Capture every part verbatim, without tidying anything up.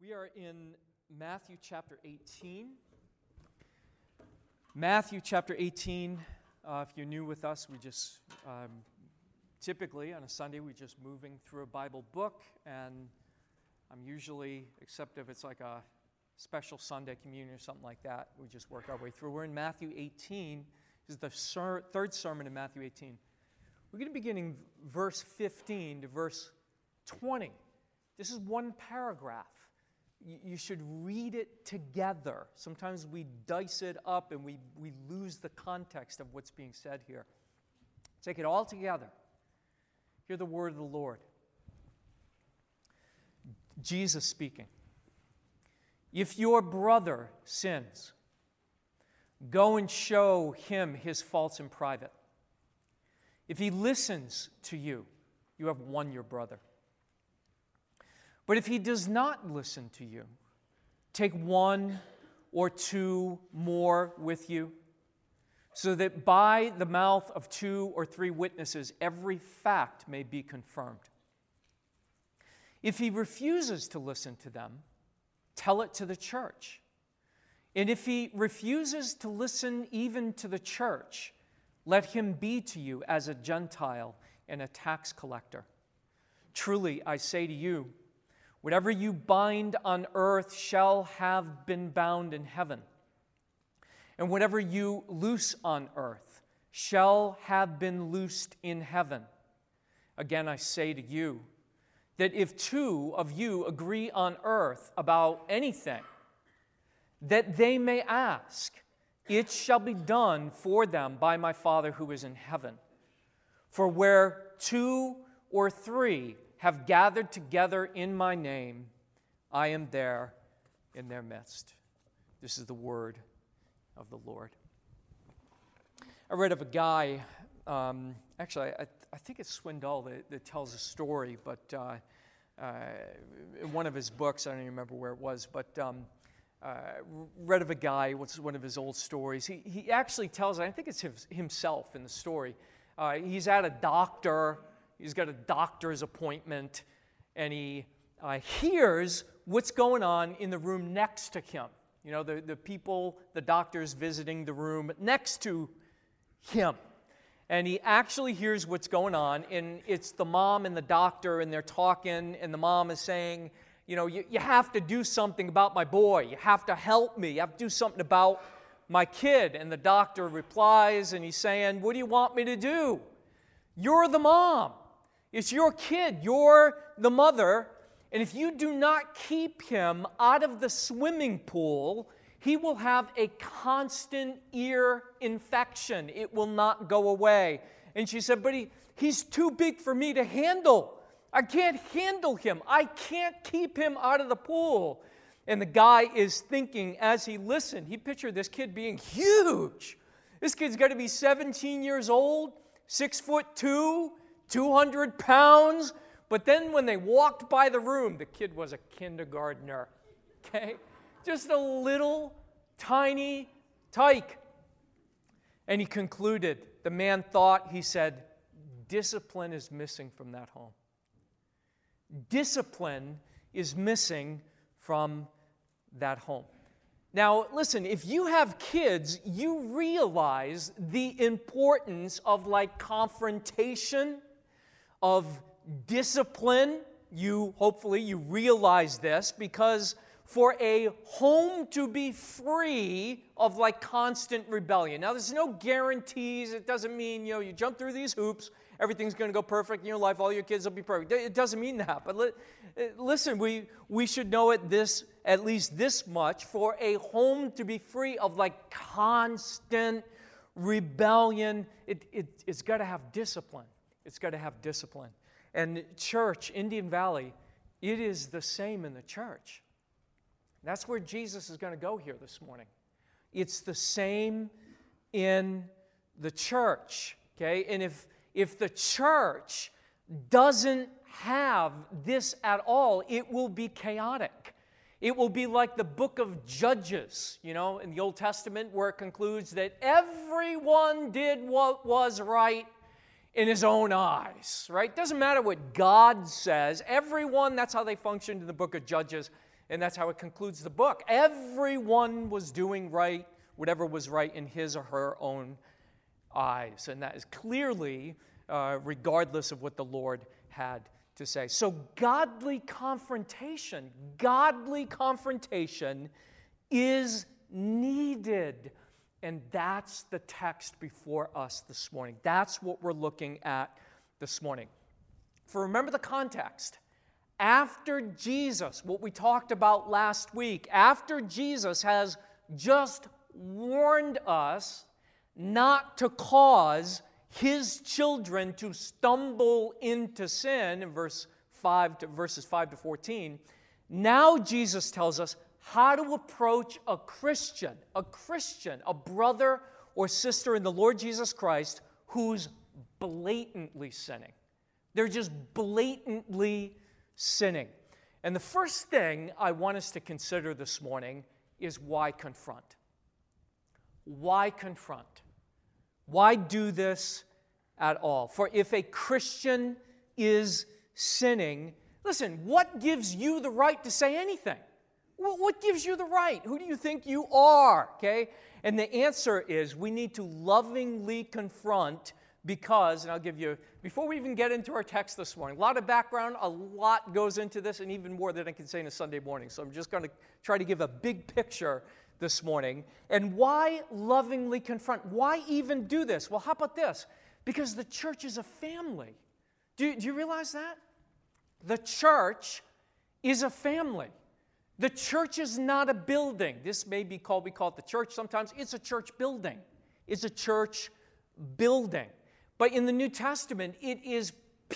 We are in Matthew chapter eighteen. Matthew chapter eighteen, uh, if you're new with us, we just, um, typically on a Sunday, we're just moving through a Bible book, and I'm usually, except if it's like a special Sunday communion or something like that, we just work our way through. We're in Matthew eighteen. This is the ser- third sermon in Matthew eighteen. We're going to begin in verse fifteen to verse twenty. This is one paragraph. You should read it together. Sometimes we dice it up and we, we lose the context of what's being said here. Take it all together. Hear the word of the Lord. Jesus speaking. If your brother sins, go and show him his faults in private. If he listens to you, you have won your brother. But if he does not listen to you, take one or two more with you, so that by the mouth of two or three witnesses every fact may be confirmed. If he refuses to listen to them, tell it to the church. And if he refuses to listen even to the church, let him be to you as a Gentile and a tax collector. Truly, I say to you, whatever you bind on earth shall have been bound in heaven, and whatever you loose on earth shall have been loosed in heaven. Again, I say to you that if two of you agree on earth about anything that they may ask, it shall be done for them by my Father who is in heaven. For where two or three have gathered together in my name, I am there in their midst. This is the word of the Lord. I read of a guy, um, actually, I, I think it's Swindoll that, that tells a story, but uh, uh, in one of his books, I don't even remember where it was, but um, uh, read of a guy, what's one of his old stories. He, he actually tells, I think it's his, himself in the story. Uh, he's at a doctor. He's got a doctor's appointment, and he uh, hears what's going on in the room next to him. You know, the, the people, the doctor's visiting the room next to him. And he actually hears what's going on, and it's the mom and the doctor, and they're talking, and the mom is saying, you know, you, you have to do something about my boy. You have to help me. You have to do something about my kid. And the doctor replies, and he's saying, what do you want me to do? You're the mom. It's your kid. You're the mother. And if you do not keep him out of the swimming pool, he will have a constant ear infection. It will not go away. And she said, but he, he's too big for me to handle. I can't handle him. I can't keep him out of the pool. And the guy is thinking as he listened, he pictured this kid being huge. This kid's got to be seventeen years old, six foot two, two hundred pounds, but then when they walked by the room, the kid was a kindergartner, okay? Just a little tiny tyke. And he concluded, the man thought, he said, discipline is missing from that home. Discipline is missing from that home. Now, listen, if you have kids, you realize the importance of like confrontation, of discipline. You, hopefully, you realize this, because for a home to be free of like constant rebellion. Now, there's no guarantees. It doesn't mean, you know, you jump through these hoops, everything's going to go perfect in your life, all your kids will be perfect. It doesn't mean that. But li- listen, we, we should know it this, at least this much, for a home to be free of like constant rebellion, it, it, it's got to have discipline. It's got to have discipline. And church, Indian Valley, it is the same in the church. That's where Jesus is going to go here this morning. It's the same in the church, okay? And if if the church doesn't have this at all, it will be chaotic. It will be like the book of Judges, you know, in the Old Testament, where it concludes that everyone did what was right in his own eyes, right? Doesn't matter what God says. Everyone, that's how they functioned in the book of Judges. And that's how it concludes the book. Everyone was doing right, whatever was right in his or her own eyes. And that is clearly uh, regardless of what the Lord had to say. So godly confrontation, godly confrontation is needed. And that's the text before us this morning. That's what we're looking at this morning. For remember the context. After Jesus, what we talked about last week, after Jesus has just warned us not to cause his children to stumble into sin in verse five to, verses five to fourteen, now Jesus tells us how to approach a Christian, a Christian, a brother or sister in the Lord Jesus Christ who's blatantly sinning. They're just blatantly sinning. And the first thing I want us to consider this morning is why confront? Why confront? Why do this at all? For if a Christian is sinning, listen, what gives you the right to say anything? What gives you the right? Who do you think you are? Okay? And the answer is we need to lovingly confront because, and I'll give you, before we even get into our text this morning, a lot of background, a lot goes into this, and even more than I can say in a Sunday morning. So I'm just going to try to give a big picture this morning. And why lovingly confront? Why even do this? Well, how about this? Because the church is a family. Do, do you realize that? The church is a family. The church is not a building. This may be called, we call it the church sometimes. It's a church building. It's a church building. But in the New Testament, it is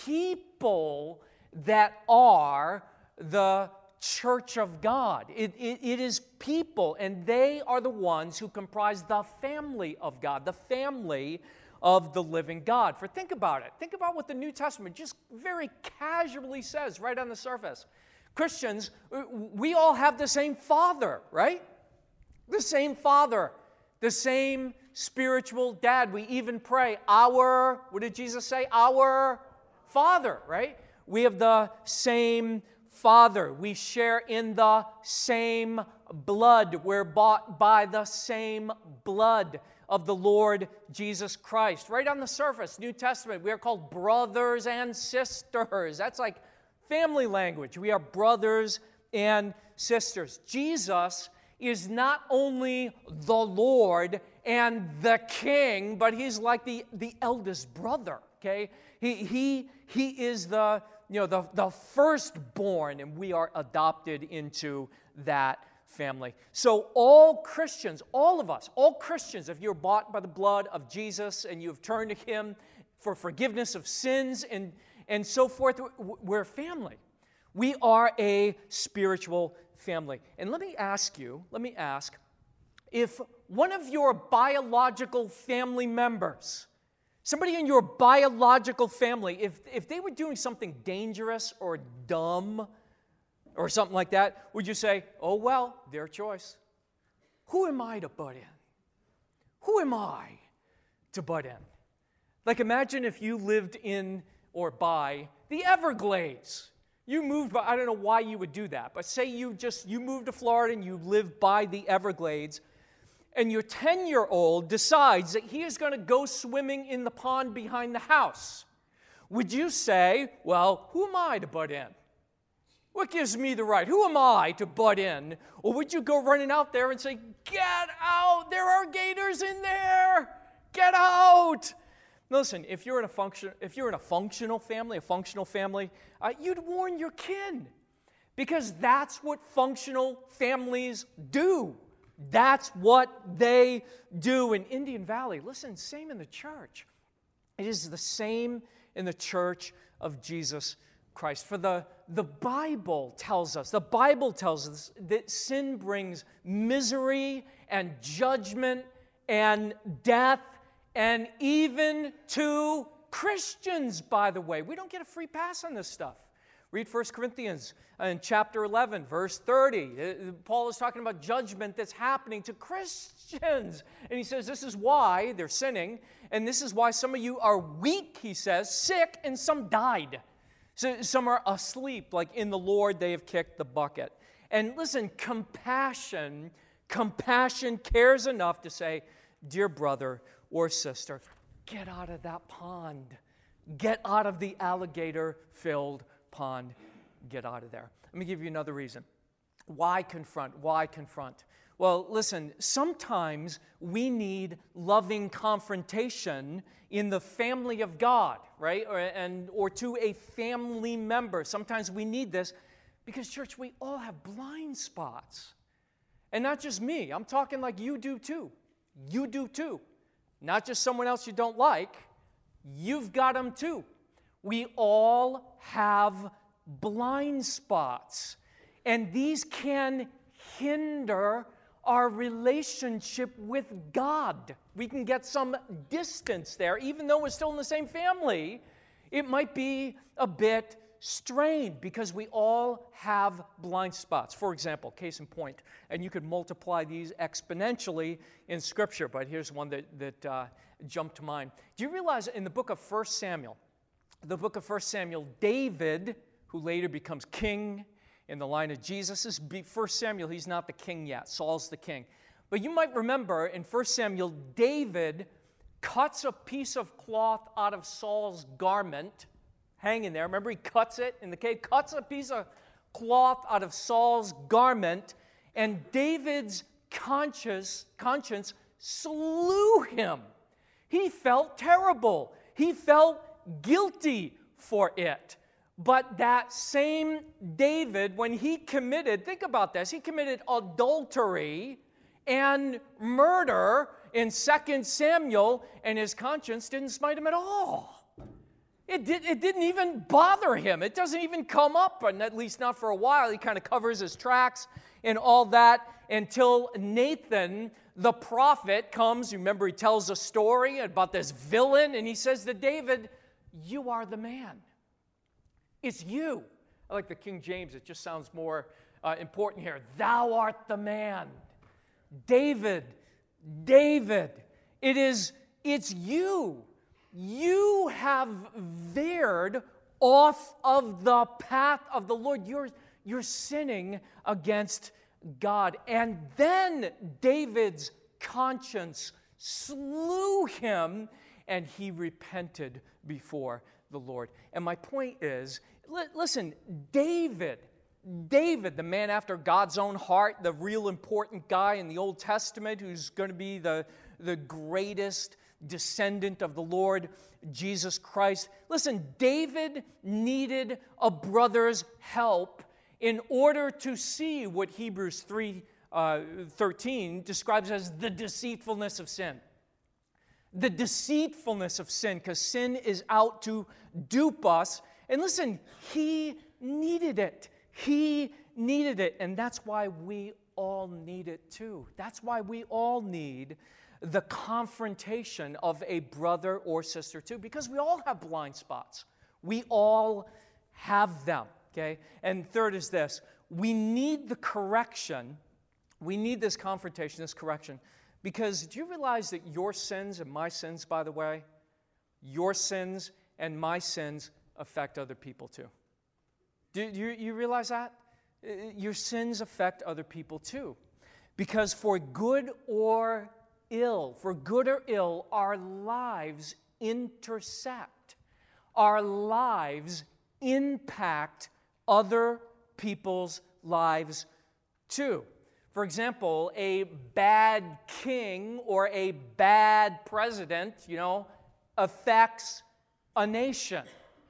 people that are the church of God. It, it, it is people, and they are the ones who comprise the family of God, the family of the living God. For think about it. Think about what the New Testament just very casually says right on the surface. Christians, we all have the same Father, right? The same Father, the same spiritual dad. We even pray, our, what did Jesus say? Our Father, right? We have the same Father. We share in the same blood. We're bought by the same blood of the Lord Jesus Christ. Right on the surface, New Testament, we are called brothers and sisters. That's like family language. We are brothers and sisters. Jesus is not only the Lord and the King, but he's like the, the eldest brother, okay? He, he, he is the, you know, the, the firstborn, and we are adopted into that family. So all Christians, all of us, all Christians, if you're bought by the blood of Jesus and you've turned to him for forgiveness of sins and, and so forth, we're family. We are a spiritual family. And let me ask you, let me ask, if one of your biological family members, somebody in your biological family, if, if they were doing something dangerous or dumb or something like that, would you say, oh, well, their choice? Who am I to butt in? Who am I to butt in? Like imagine if you lived in or by the Everglades. You moved by, I don't know why you would do that, but say you just, you moved to Florida and you live by the Everglades, and your ten-year-old decides that he is going to go swimming in the pond behind the house. Would you say, well, who am I to butt in? What gives me the right? Who am I to butt in? Or would you go running out there and say, get out, there are gators in there, get out. Listen, if you're in a function, if you're in a functional family, a functional family, uh, you'd warn your kin, because that's what functional families do. That's what they do in Indian Valley. Listen, same in the church. It is the same in the church of Jesus Christ. For the, the Bible tells us, the Bible tells us that sin brings misery and judgment and death, and even to Christians, by the way. We don't get a free pass on this stuff. Read First Corinthians in chapter eleven, verse thirty. Paul is talking about judgment that's happening to Christians. And he says this is why they're sinning, and this is why some of you are weak, he says, sick, and some died. So some are asleep, like in the Lord they have kicked the bucket. And listen, compassion, compassion cares enough to say, dear brother or sister, get out of that pond. Get out of the alligator-filled pond. Get out of there. Let me give you another reason. Why confront? Why confront? Well, listen, sometimes we need loving confrontation in the family of God, right? Or, and, or to a family member. Sometimes we need this because, church, we all have blind spots. And not just me. I'm talking like you do too. You do too. Not just someone else you don't like. You've got them too. We all have blind spots. And these can hinder our relationship with God. We can get some distance there. Even though we're still in the same family, it might be a bit strained because we all have blind spots. For example, case in point, and you could multiply these exponentially in Scripture, but here's one that, that uh, jumped to mind. Do you realize in the book of First Samuel, the book of First Samuel, David, who later becomes king in the line of Jesus, this is First Samuel, he's not the king yet. Saul's the king. But you might remember in First Samuel, David cuts a piece of cloth out of Saul's garment, hanging there. Remember, he cuts it in the cave, cuts a piece of cloth out of Saul's garment, and David's conscience, conscience slew him. He felt terrible. He felt guilty for it. But that same David, when he committed, think about this, he committed adultery and murder in Second Samuel, and his conscience didn't smite him at all. It, did, it didn't even bother him. It doesn't even come up, and at least not for a while. He kind of covers his tracks and all that until Nathan, the prophet, comes. You remember he tells a story about this villain, and he says to David, you are the man. It's you. I like the King James. It just sounds more uh, important here. Thou art the man. David, David, it is, it's you. You have veered off of the path of the Lord. You're, you're sinning against God. And then David's conscience slew him, and he repented before the Lord. And my point is, li- listen, David, David, the man after God's own heart, the real important guy in the Old Testament who's going to be the, the greatest descendant of the Lord Jesus Christ. Listen, David needed a brother's help in order to see what Hebrews three thirteen describes as the deceitfulness of sin. The deceitfulness of sin, because sin is out to dupe us. And listen, he needed it. He needed it. And that's why we all need it too. That's why we all need the confrontation of a brother or sister too, because we all have blind spots. We all have them, okay? And third is this. We need the correction. We need this confrontation, this correction, because do you realize that your sins and my sins, by the way, your sins and my sins affect other people too? Do you, you realize that? Your sins affect other people too. Because for good or ill, for good or ill, our lives intersect. Our lives impact other people's lives too. For example, a bad king or a bad president, you know, affects a nation.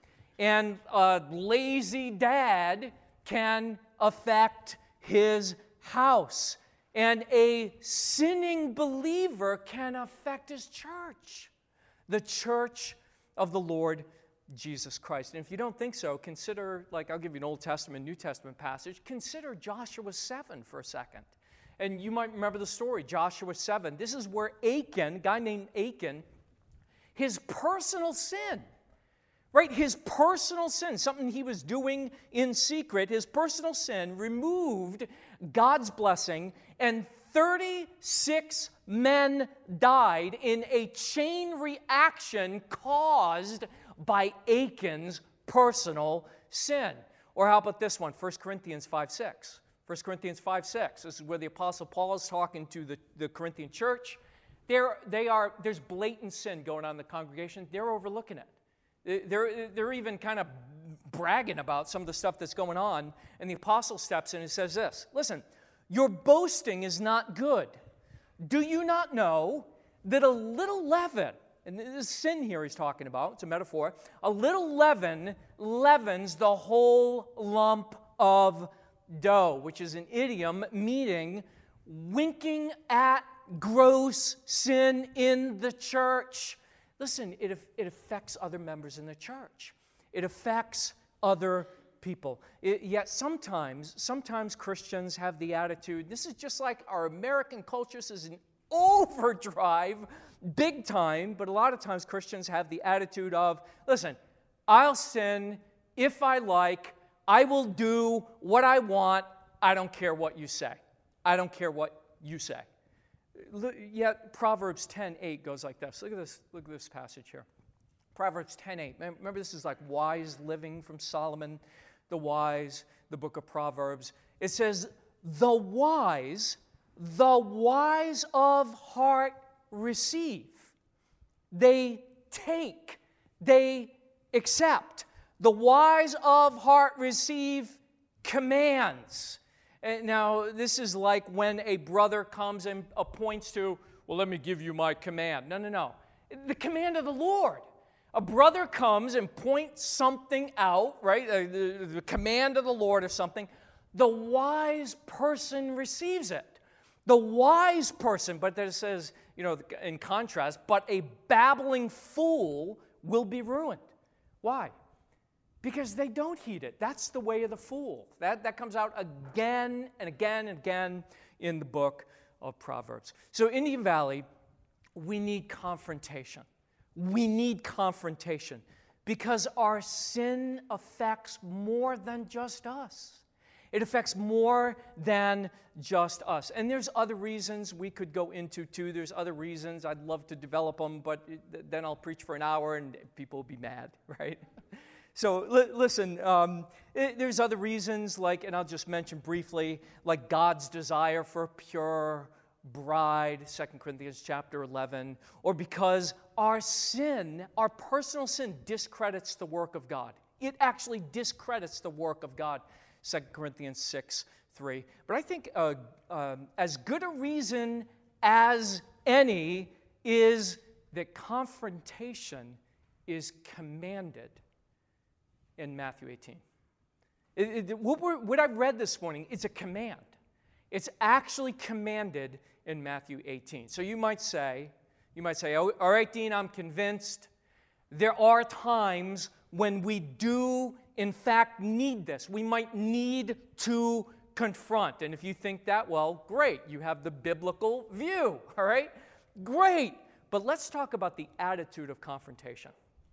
And a lazy dad can affect his house. And a sinning believer can affect his church, the church of the Lord Jesus Christ. And if you don't think so, consider, like I'll give you an Old Testament, New Testament passage, consider Joshua seven for a second. And you might remember the story, Joshua seven. This is where Achan, a guy named Achan, his personal sin, right? His personal sin, something he was doing in secret, his personal sin removed God's blessing, and thirty-six men died in a chain reaction caused by Achan's personal sin. Or how about this one, First Corinthians five six. First Corinthians five six. This is where the Apostle Paul is talking to the, the Corinthian church. They're, they are, there's blatant sin going on in the congregation. They're overlooking it. They're, they're even kind of bragging about some of the stuff that's going on. And the apostle steps in and says this, listen, your boasting is not good. Do you not know that a little leaven, and this is sin here he's talking about, it's a metaphor, a little leaven leavens the whole lump of dough, which is an idiom meaning winking at gross sin in the church. Listen, it, it affects other members in the church. It affects other people. It, yet sometimes, sometimes Christians have the attitude, this is just like our American culture, this is an overdrive, big time, but a lot of times Christians have the attitude of, listen, I'll sin if I like, I will do what I want, I don't care what you say. I don't care what you say. Yet Proverbs ten eight goes like this. Look at this, look at this passage here. Proverbs ten eight. Remember, this is like wise living from Solomon, the wise, the book of Proverbs. It says, the wise, the wise of heart receive. They take, they accept. The wise of heart receive commands. And now, this is like when a brother comes and appoints to, well, let me give you my command. No, no, no. The command of the Lord. A brother comes and points something out, right? The, the, the command of the Lord or something. The wise person receives it. The wise person, but then it says, you know, in contrast, but a babbling fool will be ruined. Why? Because they don't heed it. That's the way of the fool. That, that comes out again and again and again in the book of Proverbs. So Indian Valley, we need confrontation. We need confrontation because our sin affects more than just us. It affects more than just us. And there's other reasons we could go into too. There's other reasons. I'd love to develop them, but then I'll preach for an hour and people will be mad, right? So li- listen, um, it, there's other reasons, like, and I'll just mention briefly, like God's desire for a pure bride, Second Corinthians chapter eleven, or because our sin, our personal sin, discredits the work of God. It actually discredits the work of God, Second Corinthians six three. But I think uh, um, as good a reason as any is that confrontation is commanded in Matthew eighteen. It, it, what, we're, what I read this morning, it's a command. It's actually commanded in Matthew eighteen. So you might say, you might say, oh, all right, Dean, I'm convinced. There are times when we do, in fact, need this. We might need to confront. And if you think that, well, great. You have the biblical view, all right? Great. But let's talk about the attitude of confrontation.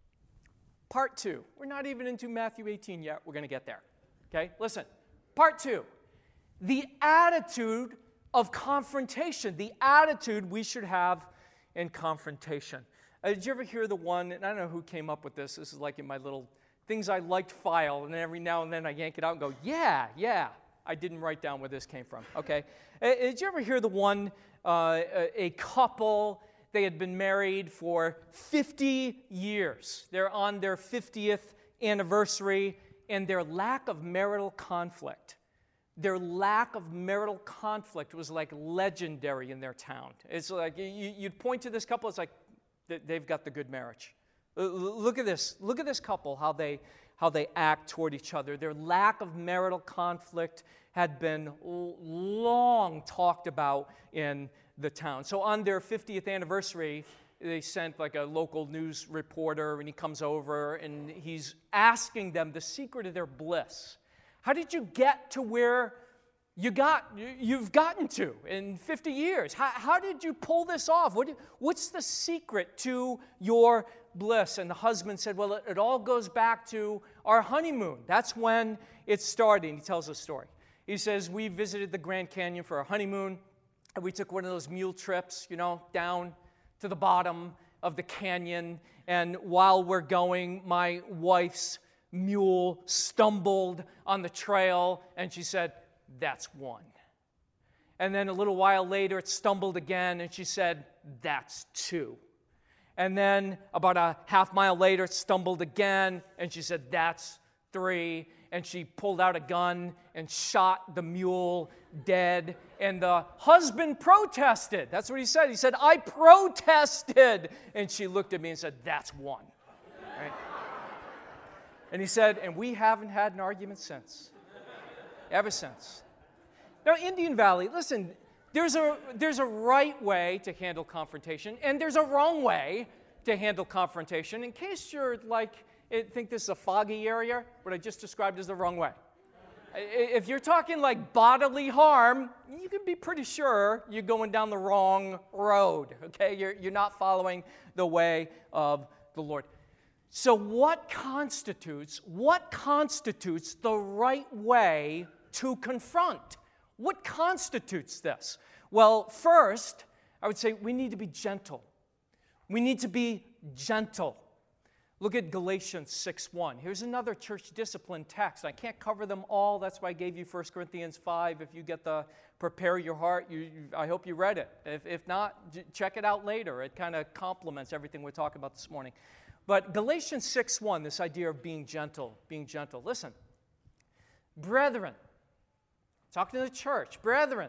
Part two. We're not even into Matthew eighteen yet. We're going to get there. Okay? Listen. Part two. The attitude of confrontation. The attitude we should have in confrontation. Uh, did you ever hear the one, and I don't know who came up with this. This is like in my little things I liked file, and every now and then I yank it out and go, yeah, yeah. I didn't write down where this came from. Okay? Uh, did you ever hear the one, uh, a, a couple, they had been married for fifty years. They're on their fiftieth anniversary, and their lack of marital conflict, their lack of marital conflict was like legendary in their town. It's like, you, you'd point to this couple, it's like, they've got the good marriage. Look at this. Look at this couple, how they, how they act toward each other. Their lack of marital conflict had been long talked about in the town. So on their fiftieth anniversary, they sent like a local news reporter, and he comes over, and he's asking them the secret of their bliss. How did you get to where you got, you've gotten to in fifty years? How, how did you pull this off? What, what's the secret to your bliss? And the husband said, well, it, it all goes back to our honeymoon. That's when it started. And he tells a story. He says, we visited the Grand Canyon for our honeymoon, and we took one of those mule trips, you know, down to the bottom of the canyon. And while we're going, my wife's mule stumbled on the trail, and she said, that's one. And then a little while later, it stumbled again, and she said, that's two. And then about a half mile later, it stumbled again, and she said, that's three. And she pulled out a gun and shot the mule dead. And the husband protested. That's what he said. He said, I protested. And she looked at me and said, that's one. Right? And he said, and we haven't had an argument since. Ever since. Now, Indian Valley, listen, there's a, there's a right way to handle confrontation, and there's a wrong way to handle confrontation. In case you're like, think this is a foggy area, what I just described is the wrong way. If you're talking like bodily harm, you can be pretty sure you're going down the wrong road, okay? You're, you're not following the way of the Lord. So what constitutes, what constitutes the right way to confront? What constitutes this? Well, first, I would say we need to be gentle. We need to be gentle. Look at Galatians six one. Here's another church discipline text. I can't cover them all. That's why I gave you First Corinthians five. If you get the prepare your heart, you, you, I hope you read it. If, if not, j- check it out later. It kind of complements everything we're talking about this morning. But Galatians six one, this idea of being gentle, being gentle. Listen, brethren, talking to the church, brethren,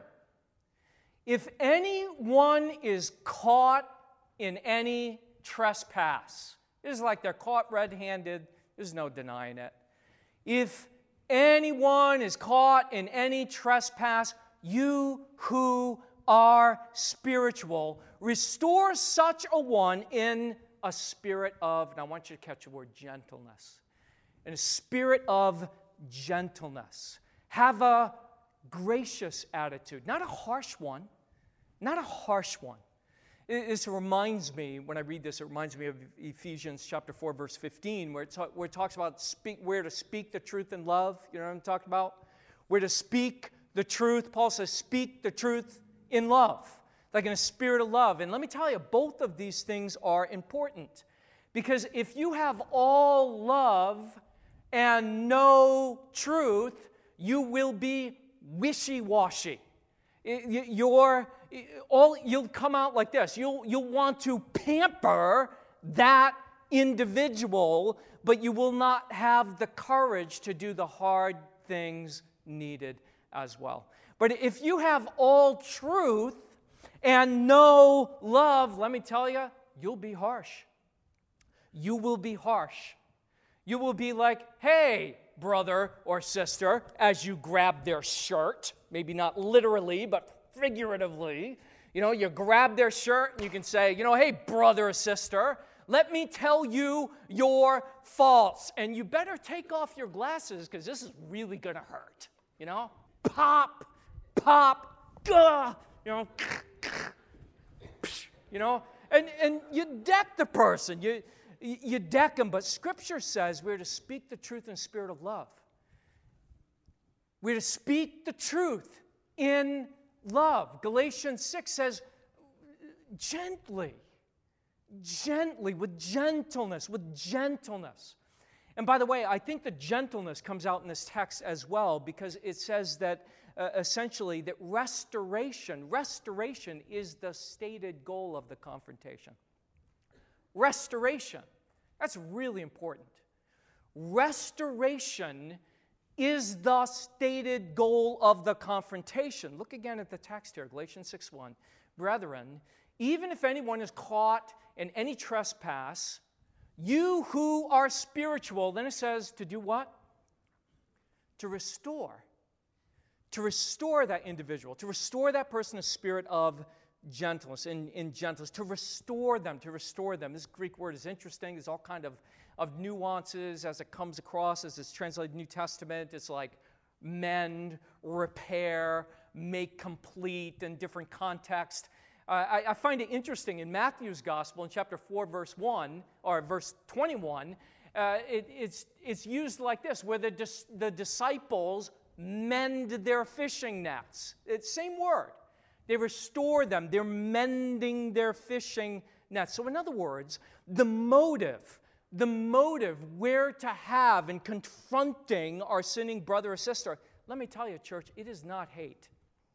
if anyone is caught in any trespass, it's like they're caught red-handed, there's no denying it. If anyone is caught in any trespass, you who are spiritual, restore such a one in a spirit of, and I want you to catch the word gentleness, in a spirit of gentleness. Have a gracious attitude, not a harsh one, not a harsh one. It, this reminds me, when I read this, it reminds me of Ephesians chapter four, verse fifteen, where it, ta- where it talks about speak, where to speak the truth in love. You know what I'm talking about? Where to speak the truth. Paul says, speak the truth in love, like in a spirit of love. And let me tell you, both of these things are important. Because if you have all love and no truth, you will be wishy-washy. You're, all, you'll come out like this. You'll, you'll want to pamper that individual, but you will not have the courage to do the hard things needed as well. But if you have all truth and no love, let me tell you, you'll be harsh. You will be harsh. You will be like, hey, brother or sister, as you grab their shirt, maybe not literally, but figuratively. You know, you grab their shirt and you can say, you know, hey, brother or sister, let me tell you your faults. And you better take off your glasses because this is really going to hurt. You know, pop, pop, gah, you know, you know, and, and you deck the person. You, you deck them, but Scripture says we're to speak the truth in spirit of love. We're to speak the truth in love. Galatians six says, gently, gently, with gentleness, with gentleness. And by the way, I think the gentleness comes out in this text as well because it says that uh, essentially that restoration, restoration is the stated goal of the confrontation. Restoration. That's really important. Restoration is the stated goal of the confrontation. Look again at the text here, Galatians six one. Brethren, even if anyone is caught in any trespass, you who are spiritual, then it says to do what? To restore. To restore that individual, to restore that person a spirit of gentleness, in, in gentleness, to restore them, to restore them. This Greek word is interesting. There's all kind of, of nuances as it comes across, as it's translated in the New Testament. It's like mend, repair, make complete in different contexts. Uh, I, I find it interesting in Matthew's Gospel in chapter four, verse one, or verse twenty-one, uh, it, it's, it's used like this, where the, dis, the disciples mend their fishing nets. It's the same word. They restore them. They're mending their fishing nets. So in other words, the motive, the motive we're to have in confronting our sinning brother or sister, let me tell you, church, it is not hate.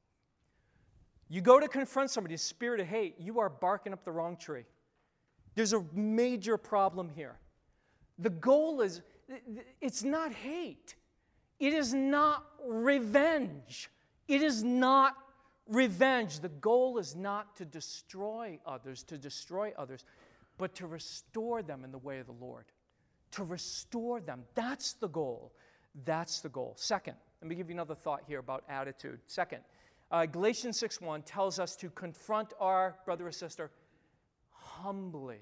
You go to confront somebody, spirit of hate, you are barking up the wrong tree. There's a major problem here. The goal is, it's not hate. It is not revenge. It is not revenge. The goal is not to destroy others, to destroy others, but to restore them in the way of the Lord. To restore them. That's the goal. That's the goal. Second, let me give you another thought here about attitude. Second, uh, Galatians six one tells us to confront our brother or sister humbly.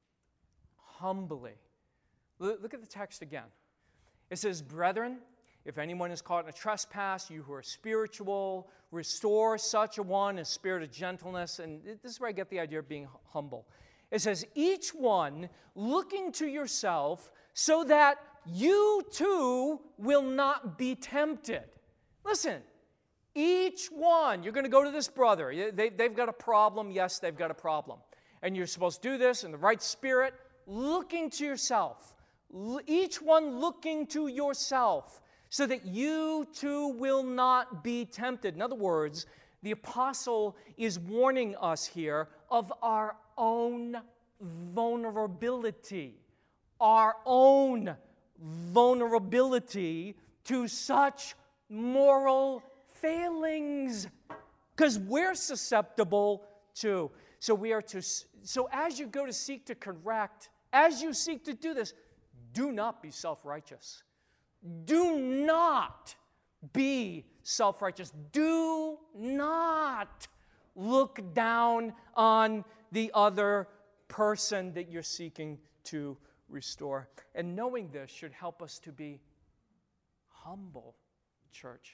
Humbly. Look at the text again. It says, brethren, if anyone is caught in a trespass, you who are spiritual, restore such a one in a spirit of gentleness. And this is where I get the idea of being humble. It says, each one looking to yourself so that you too will not be tempted. Listen, each one, you're going to go to this brother. They, they've got a problem. Yes, they've got a problem. And you're supposed to do this in the right spirit, looking to yourself. Each one looking to yourself so that you too will not be tempted. In other words, the apostle is warning us here of our own vulnerability. Our own vulnerability to such moral failings. Because we're susceptible too. So we are to, so as you go to seek to correct, as you seek to do this, do not be self-righteous. Do not be self-righteous. Do not look down on the other person that you're seeking to restore. And knowing this should help us to be humble, church.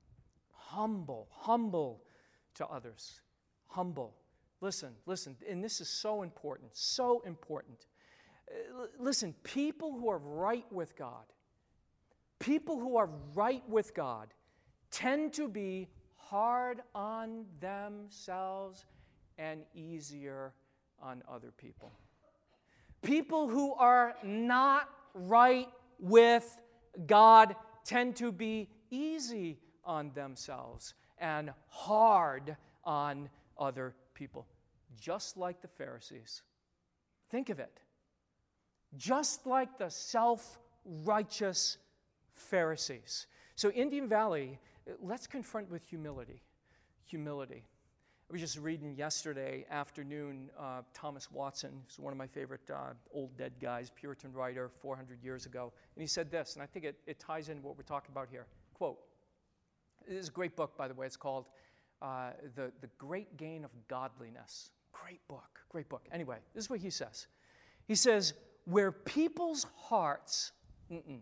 Humble, humble to others. Humble. Listen, listen, and this is so important, so important. Listen, people who are right with God, people who are right with God tend to be hard on themselves and easier on other people. People who are not right with God tend to be easy on themselves and hard on other people, just like the Pharisees. Think of it. Just like the self-righteous Pharisees. So Indian Valley, let's confront with humility. Humility. I was just reading yesterday afternoon uh, Thomas Watson, who's one of my favorite uh, old dead guys, Puritan writer, four hundred years ago. And he said this, and I think it, it ties in what we're talking about here. Quote, this is a great book, by the way. It's called uh, the, the Great Gain of Godliness. Great book, great book. Anyway, this is what he says. He says, where people's hearts, mm-mm,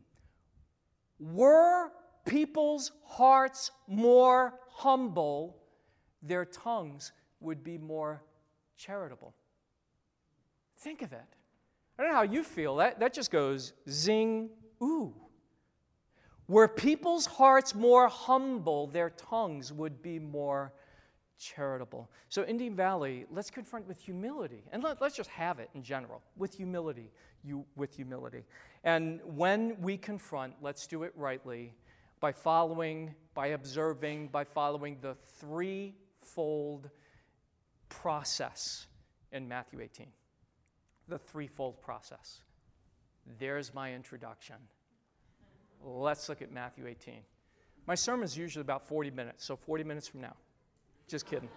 were people's hearts more humble, their tongues would be more charitable. Think of it. I don't know how you feel. That, that just goes zing, ooh. Were people's hearts more humble, their tongues would be more charitable. So Indian Valley, let's confront with humility. And let, let's just have it in general, with humility, you, with humility. And when we confront, let's do it rightly by following, by observing, by following the threefold process in Matthew eighteen. The threefold process. There's my introduction. Let's look at Matthew eighteen. My sermon is usually about forty minutes, so forty minutes from now. Just kidding.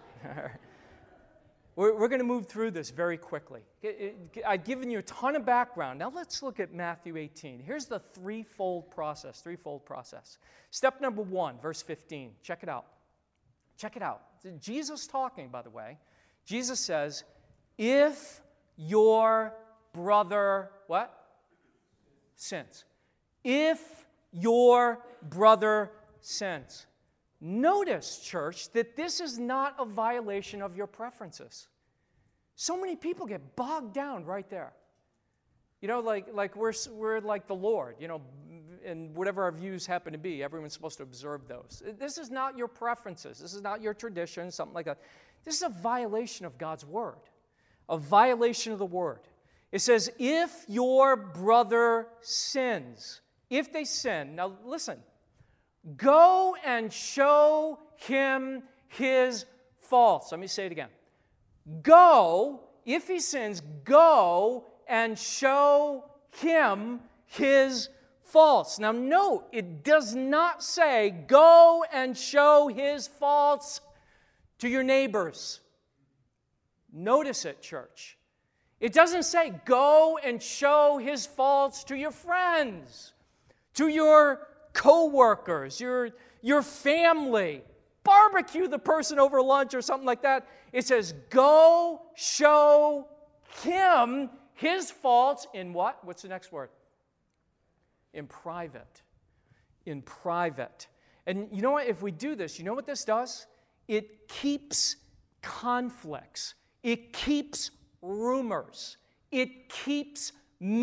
We're, we're going to move through this very quickly. I've given you a ton of background. Now let's look at Matthew eighteen. Here's the threefold process, threefold process. Step number one, verse fifteen. Check it out. Check it out. Jesus talking, by the way. Jesus says, if your brother, what? Sins. If your brother sins. Notice, church, that this is not a violation of your preferences. So many people get bogged down right there. You know, like, like we're, we're like the Lord, you know, and whatever our views happen to be, everyone's supposed to observe those. This is not your preferences. This is not your tradition, something like that. This is a violation of God's word, a violation of the word. It says, if your brother sins, if they sin, now listen, Go and show him his faults. Let me say it again. Go, if he sins, go and show him his faults. Now note, it does not say go and show his faults to your neighbors. Notice it, church. It doesn't say go and show his faults to your friends, to your co-workers, your, your family. Barbecue the person over lunch or something like that. It says go show him his faults in what? What's the next word? In private. In private. And you know what? If we do this, you know what this does? It keeps conflicts. It keeps rumors. It keeps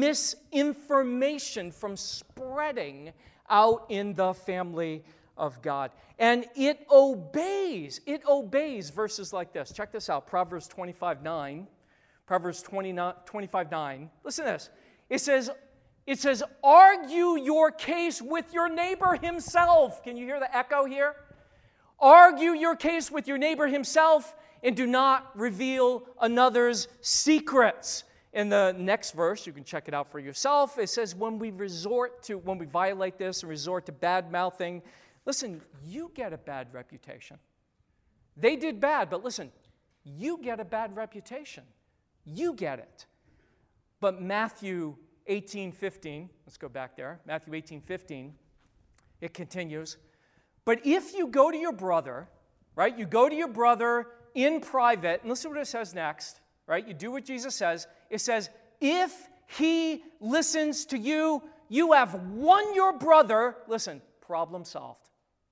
misinformation from spreading out in the family of God. And it obeys. It obeys verses like this. Check this out. Proverbs twenty-five nine. Proverbs twenty-five nine. Listen to this. It says, it says, argue your case with your neighbor himself. Can you hear the echo here? Argue your case with your neighbor himself, and do not reveal another's secrets. In the next verse, you can check it out for yourself. It says, when we resort to, when we violate this and resort to bad mouthing, listen, you get a bad reputation. They did bad, but listen, you get a bad reputation. You get it. But Matthew eighteen fifteen, let's go back there. Matthew eighteen fifteen, it continues. But if you go to your brother, right, you go to your brother in private, and listen to what it says next, right? You do what Jesus says. It says, if he listens to you, you have won your brother. Listen, problem solved.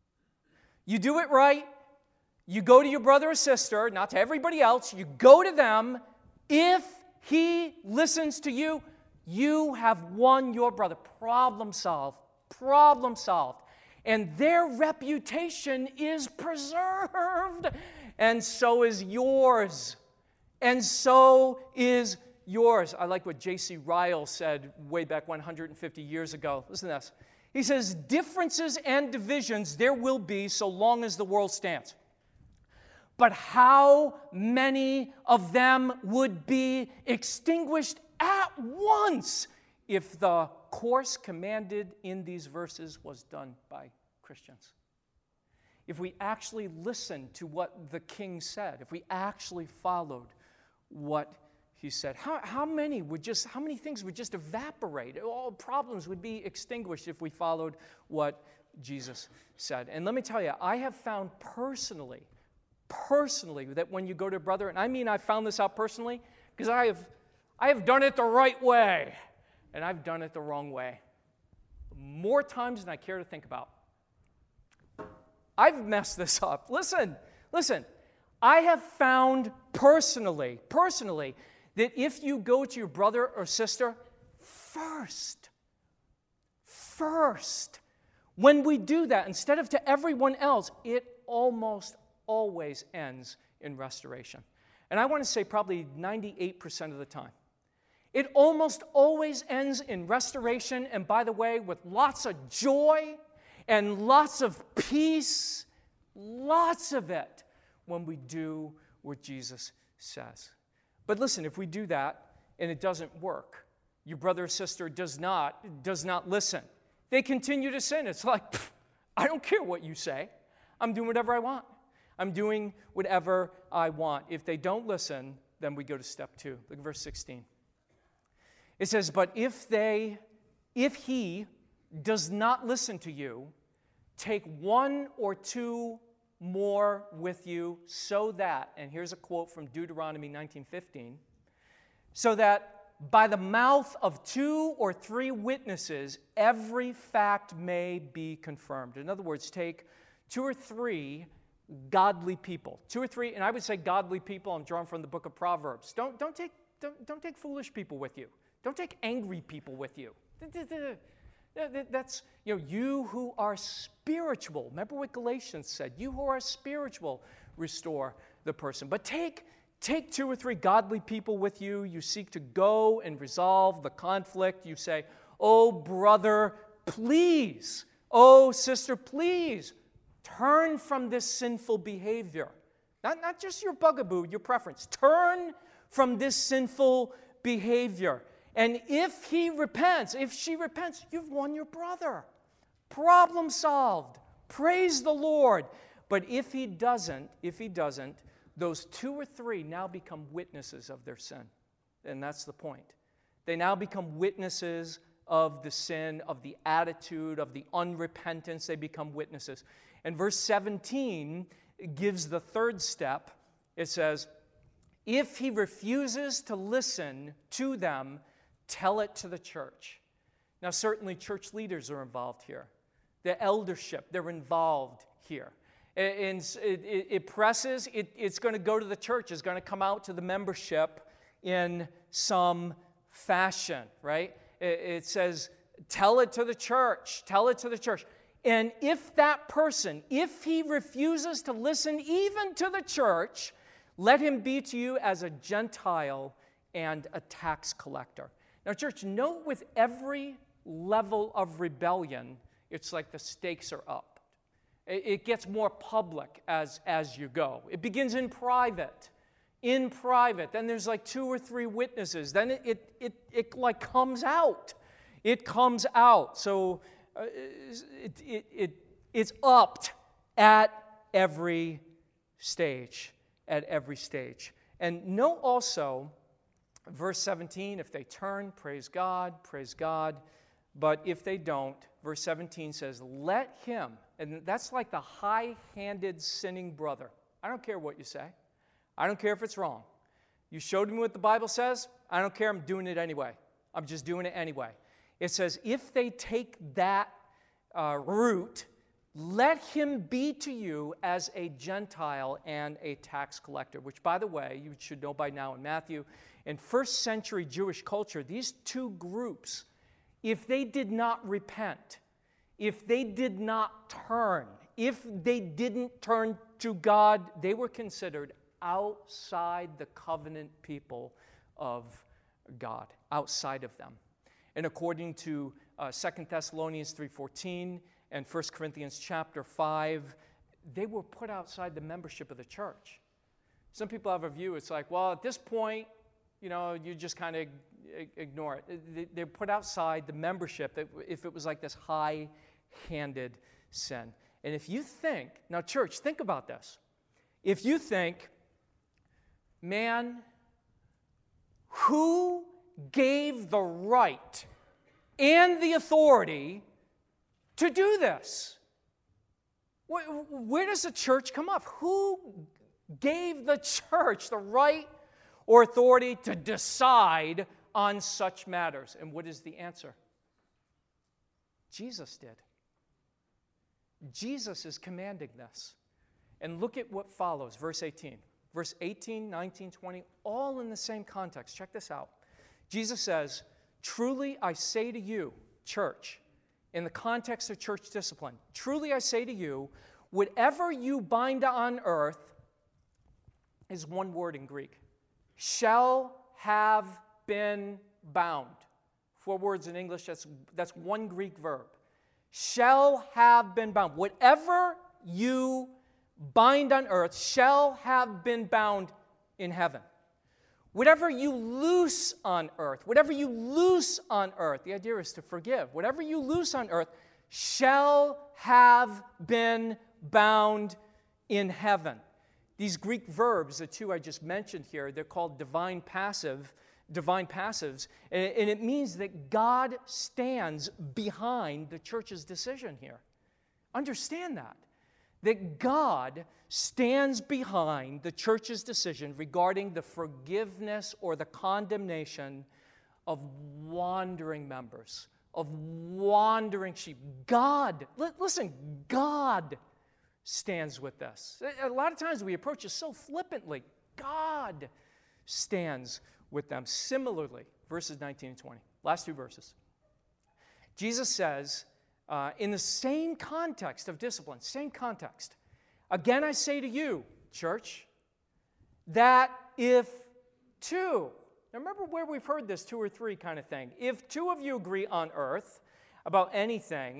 You do it right. You go to your brother or sister, not to everybody else. You go to them. If he listens to you, you have won your brother. Problem solved. Problem solved. And their reputation is preserved. And so is yours. And so is yours. I like what J C Ryle said way back one hundred fifty years ago. Listen to this. He says, differences and divisions there will be so long as the world stands. But how many of them would be extinguished at once if the course commanded in these verses was done by Christians? If we actually listened to what the king said, if we actually followed what he said, how, how many would just, how many things would just evaporate? All problems would be extinguished if we followed what Jesus said. And let me tell you, I have found personally, personally, that when you go to a brother, and I mean I found this out personally, because I have, I have done it the right way, and I've done it the wrong way. More times than I care to think about. I've messed this up. Listen, listen. I have found personally, personally, that if you go to your brother or sister first, first, when we do that, instead of to everyone else, it almost always ends in restoration. And I want to say probably ninety-eight percent of the time. It almost always ends in restoration, and by the way, with lots of joy and lots of peace, lots of it, when we do what Jesus says. But listen, if we do that and it doesn't work, your brother or sister does not, does not listen, they continue to sin. It's like, I don't care what you say. I'm doing whatever I want. I'm doing whatever I want. If they don't listen, then we go to step two. Look at verse sixteen. It says, but if they, if he does not listen to you, take one or two more with you, so that, and here's a quote from Deuteronomy nineteen fifteen, so that by the mouth of two or three witnesses, every fact may be confirmed. In other words, take two or three godly people. Two or three, and I would say godly people, I'm drawing from the book of Proverbs. Don't, don't, take, don't, don't take foolish people with you. Don't take angry people with you. That's, you know, you who are spiritual. Remember what Galatians said. You who are spiritual, restore the person. But take, take two or three godly people with you. You seek to go and resolve the conflict. You say, oh, brother, please, Oh, sister, please turn from this sinful behavior. Not, not just your bugaboo, your preference. Turn from this sinful behavior. And if he repents, if she repents, you've won your brother. Problem solved. Praise the Lord. But if he doesn't, if he doesn't, those two or three now become witnesses of their sin. And that's the point. They now become witnesses of the sin, of the attitude, of the unrepentance. They become witnesses. And verse seventeen gives the third step. It says, if he refuses to listen to them, tell it to the church. Now, certainly church leaders are involved here. The eldership, they're involved here. And it, it, it presses, it, it's going to go to the church, it's going to come out to the membership in some fashion, right? It, it says, tell it to the church, tell it to the church. And if that person, if he refuses to listen even to the church, let him be to you as a Gentile and a tax collector. Now, church, note with every level of rebellion, it's like the stakes are up. It gets more public as, as you go. It begins in private. In private. Then there's like two or three witnesses. Then it, it, it, it like comes out. It comes out. So uh, it, it, it, it's upped at every stage. At every stage. And note also, verse seventeen, if they turn, praise God, praise God. But if they don't, verse seventeen says, let him, and that's like the high-handed sinning brother. I don't care what you say. I don't care if it's wrong. You showed me what the Bible says. I don't care. I'm doing it anyway. I'm just doing it anyway. It says, if they take that uh, route, let him be to you as a Gentile and a tax collector, which, by the way, you should know by now in Matthew, in first century Jewish culture, these two groups, if they did not repent, if they did not turn, if they didn't turn to God, they were considered outside the covenant people of God, outside of them. And according to uh, Second Thessalonians three fourteen and First Corinthians chapter five, they were put outside the membership of the church. Some people have a view, it's like, well, at this point, you know, you just kind of ignore it. They're put outside the membership if it was like this high-handed sin. And if you think, now church, think about this. If you think, man, who gave the right and the authority to do this? Where does the church come up? Who gave the church the right or authority to decide on such matters? And what is the answer? Jesus did. Jesus is commanding this. And look at what follows, verse eighteen. Verse eighteen, nineteen, twenty, all in the same context. Check this out. Jesus says, truly I say to you, church, in the context of church discipline, truly I say to you, whatever you bind on earth is one word in Greek. Shall have been bound. Four words in English, that's, that's one Greek verb. Shall have been bound. Whatever you bind on earth shall have been bound in heaven. Whatever you loose on earth, whatever you loose on earth, the idea is to forgive. Whatever you loose on earth shall have been bound in heaven. These Greek verbs, the two I just mentioned here, they're called divine passive, divine passives, and it means that God stands behind the church's decision here. Understand that. That God stands behind the church's decision regarding the forgiveness or the condemnation of wandering members, of wandering sheep. God, listen, God stands with this. A lot of times we approach it so flippantly. God stands with them. Similarly, verses nineteen and twenty, last two verses. Jesus says, uh, in the same context of discipline, same context, again I say to you, church, that if two, now remember where we've heard this two or three kind of thing, if two of you agree on earth about anything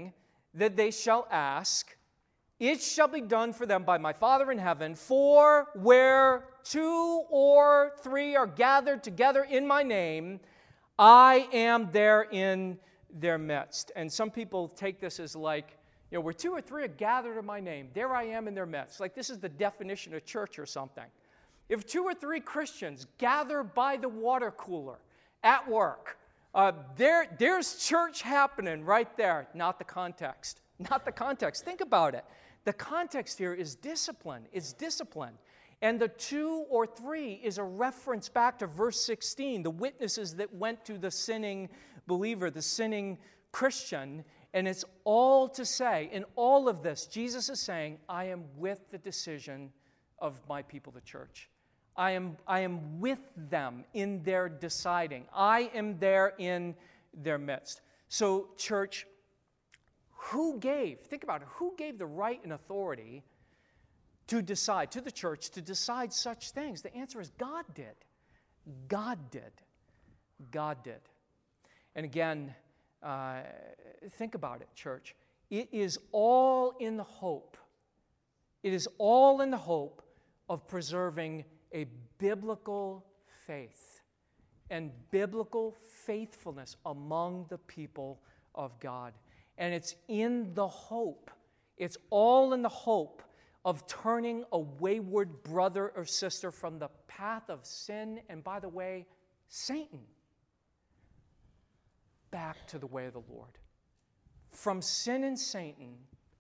that they shall ask, it shall be done for them by my Father in heaven. For where two or three are gathered together in my name, I am there in their midst. And some people take this as like, you know, where two or three are gathered in my name, there I am in their midst. Like this is the definition of church or something. If two or three Christians gather by the water cooler at work, uh, there, there's church happening right there. Not the context. Not the context. Think about it. The context here is discipline. It's discipline. And the two or three is a reference back to verse sixteen, the witnesses that went to the sinning believer, the sinning Christian. And it's all to say, in all of this, Jesus is saying, I am with the decision of my people, the church. I am, I am with them in their deciding. I am there in their midst. So, church, who gave, think about it, who gave the right and authority to decide, to the church, to decide such things? The answer is God did. God did. God did. And again, uh, think about it, church. It is all in the hope. It is all in the hope of preserving a biblical faith and biblical faithfulness among the people of God. And it's in the hope, it's all in the hope of turning a wayward brother or sister from the path of sin and, by the way, Satan, back to the way of the Lord. From sin and Satan,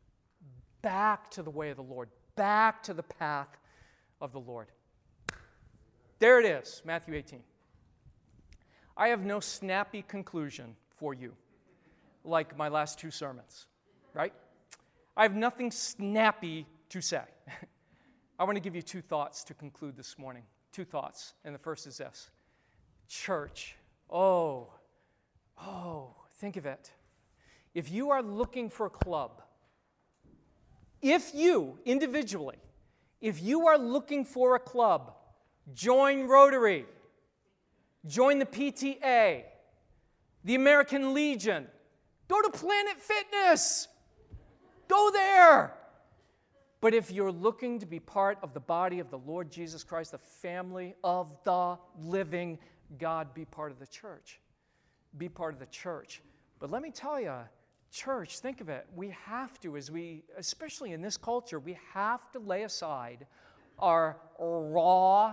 back to the way of the Lord, back to the path of the Lord. There it is, Matthew eighteen. I have no snappy conclusion for you, like my last two sermons, right? I have nothing snappy to say. I want to give you two thoughts to conclude this morning. Two thoughts, and the first is this. Church, oh, oh, think of it. If you are looking for a club, if you, individually, if you are looking for a club, join Rotary, join the P T A, the American Legion, go to Planet Fitness, go there. But if you're looking to be part of the body of the Lord Jesus Christ, the family of the living God, be part of the church. Be part of the church. But let me tell you, church, think of it. We have to, as we, especially in this culture, we have to lay aside our raw,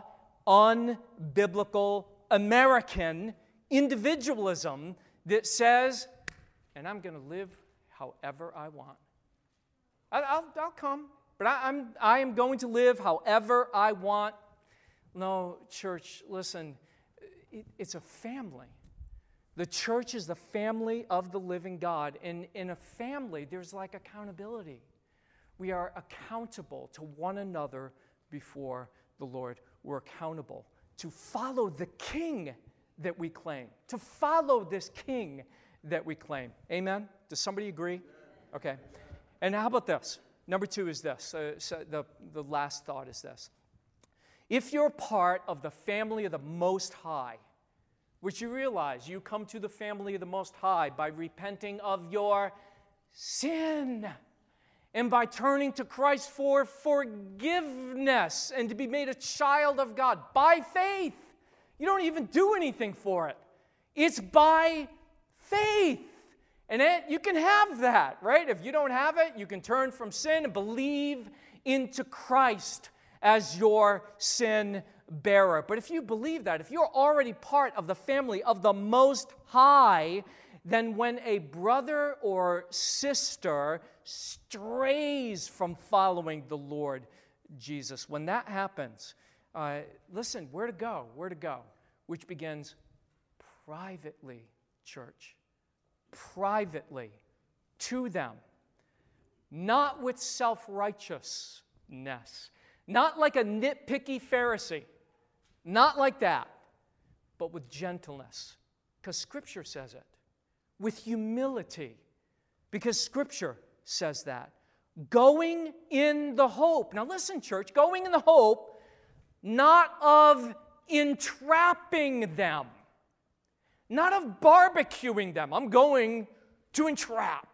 unbiblical American individualism that says, and I'm going to live however I want. I, I'll, I'll come, but I, I'm, I am going to live however I want. No, church, listen, it, it's a family. The church is the family of the living God. And in a family, there's like accountability. We are accountable to one another before the Lord. We're accountable to follow the King that we claim, to follow this King that we claim. Amen? Does somebody agree? Okay. And how about this? Number two is this. Uh, so the, the last thought is this. If you're part of the family of the Most High, which you realize you come to the family of the Most High by repenting of your sin and by turning to Christ for forgiveness and to be made a child of God by faith. You don't even do anything for it. It's by faith. And it, you can have that, right? If you don't have it, you can turn from sin and believe into Christ as your sin bearer. But if you believe that, if you're already part of the family of the Most High, then when a brother or sister strays from following the Lord Jesus, when that happens, uh, listen, where to go? Where to go? Which begins privately, church. Privately to them. Not with self-righteousness. Not like a nitpicky Pharisee. Not like that. But with gentleness. Because Scripture says it. With humility. Because Scripture says that. Going in the hope. Now listen, church. Going in the hope not of entrapping them. Not of barbecuing them. I'm going to entrap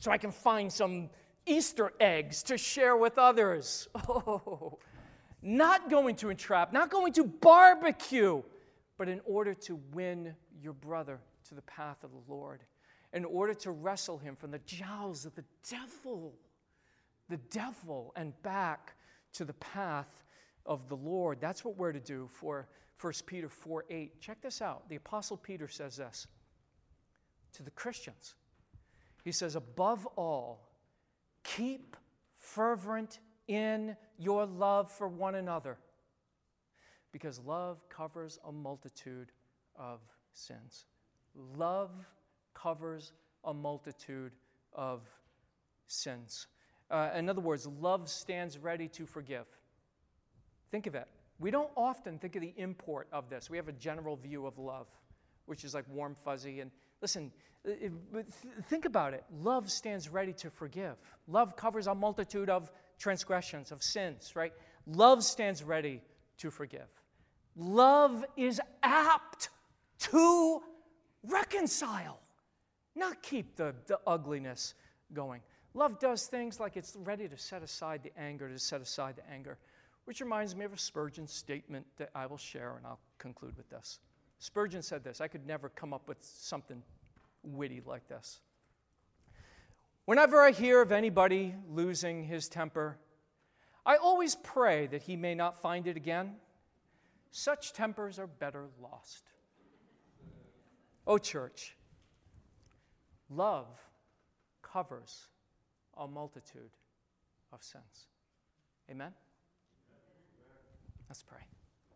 so I can find some Easter eggs to share with others. Oh, not going to entrap, not going to barbecue, but in order to win your brother to the path of the Lord, in order to wrestle him from the jowls of the devil, the devil, and back to the path of the Lord. That's what we're to do for First Peter four eight. Check this out. The Apostle Peter says this to the Christians. He says, above all, keep fervent in your love for one another, because love covers a multitude of sins. Love covers a multitude of sins. Uh, in other words, love stands ready to forgive. Think of it. We don't often think of the import of this. We have a general view of love, which is like warm, fuzzy. And listen, it, it, think about it. Love stands ready to forgive. Love covers a multitude of transgressions, of sins, right? Love stands ready to forgive. Love is apt to reconcile, not keep the, the ugliness going. Love does things like it's ready to set aside the anger, to set aside the anger, which reminds me of a Spurgeon statement that I will share, and I'll conclude with this. Spurgeon said this. I could never come up with something witty like this. Whenever I hear of anybody losing his temper, I always pray that he may not find it again. Such tempers are better lost. Oh, church, love covers a multitude of sins. Amen? Let's pray.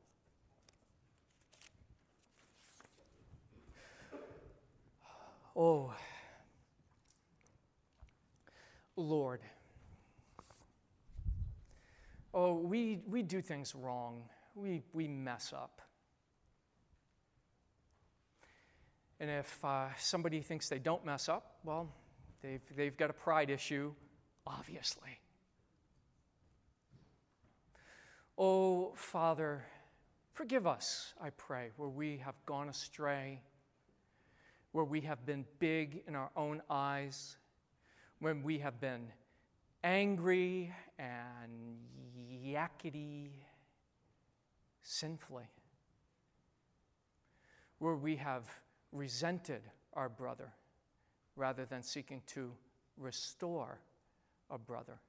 Oh, Lord. Oh, we, we do things wrong. We, we mess up. And if uh, somebody thinks they don't mess up, well, they've, they've got a pride issue, obviously. Oh, Father, forgive us, I pray, where we have gone astray, where we have been big in our own eyes, when we have been angry and yakety sinfully, where we have resented our brother rather than seeking to restore a brother.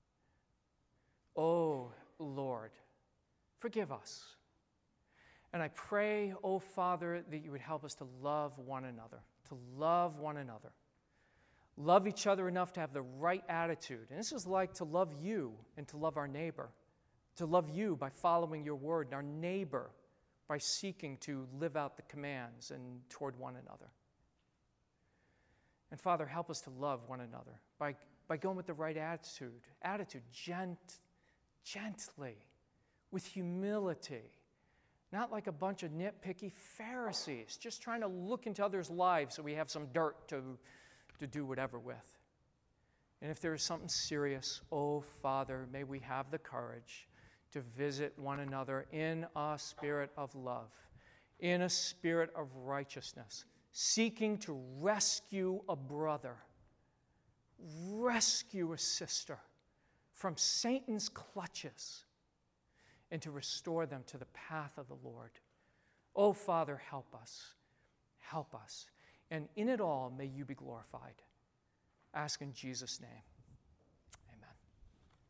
Oh, Lord, forgive us. And I pray, oh Father, that you would help us to love one another, to love one another. Love each other enough to have the right attitude. And this is like to love you and to love our neighbor. To love you by following your word, and our neighbor by seeking to live out the commands and toward one another. And Father, help us to love one another by, by going with the right attitude. Attitude, gent, gently, with humility. Not like a bunch of nitpicky Pharisees, just trying to look into others' lives so we have some dirt to, to do whatever with. And if there is something serious, oh Father, may we have the courage to visit one another in a spirit of love, in a spirit of righteousness, seeking to rescue a brother, rescue a sister from Satan's clutches, and to restore them to the path of the Lord. Oh, Father, help us. Help us. And in it all, may you be glorified. Ask in Jesus' name.